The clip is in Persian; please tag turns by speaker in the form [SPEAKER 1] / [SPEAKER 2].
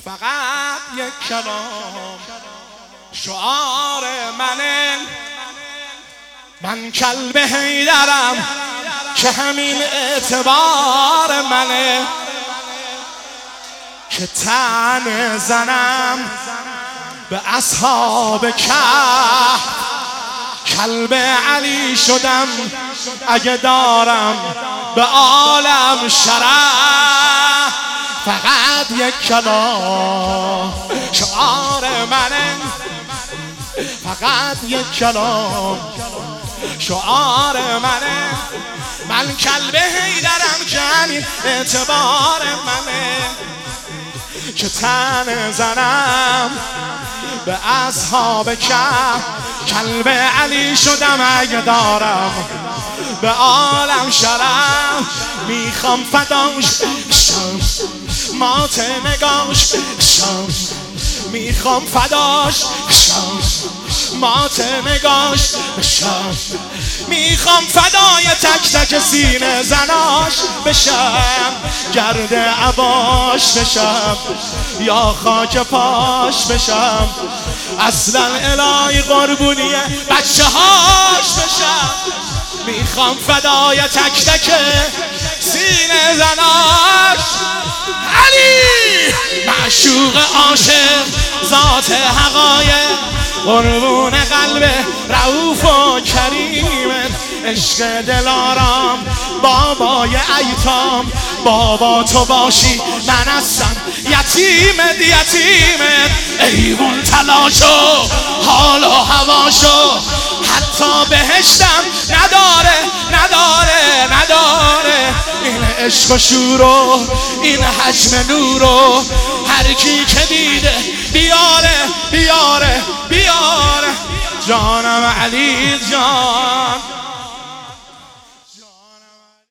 [SPEAKER 1] فقط یک کلام شعار منه، من کلب حیدرم که همین اعتبار منه، که تن زنم به اصحاب کهف، کلب علی شدم اگه دارم به عالم شرف. فقط یک کلام شعار منه، فقط یک کلام شعار منه، من کلب حیدرم که همین اعتبار منه، که تن زنم به اصحاب کهف، کلب علی شدم اگه دارم به عالم شرف. میخوام فداش بشم مات نگاش بشم، میخوام فداش بشم مات نگاش بشم، میخوام فدای تک تک سینه زناش بشم، گرد عباش بشم یا خاک پاش بشم، اصلا الهی قربونی بچه هاش بشم، میخوام فدای تک تک سینه زناش. علی معشوق عاشق ذات حقایق، قربون قلب رؤوف و کریم، عشق دلارام بابای ایتام، بابا تو باشی من هستم یتیمت یتیمت، ایوون تلاشو حال و هواشو حتی بهشتم نداره نداره نداره، این عشق و شورو این حجم نورو، هر کی که دیده بیاره بیاره بیاره، جانم علی جان.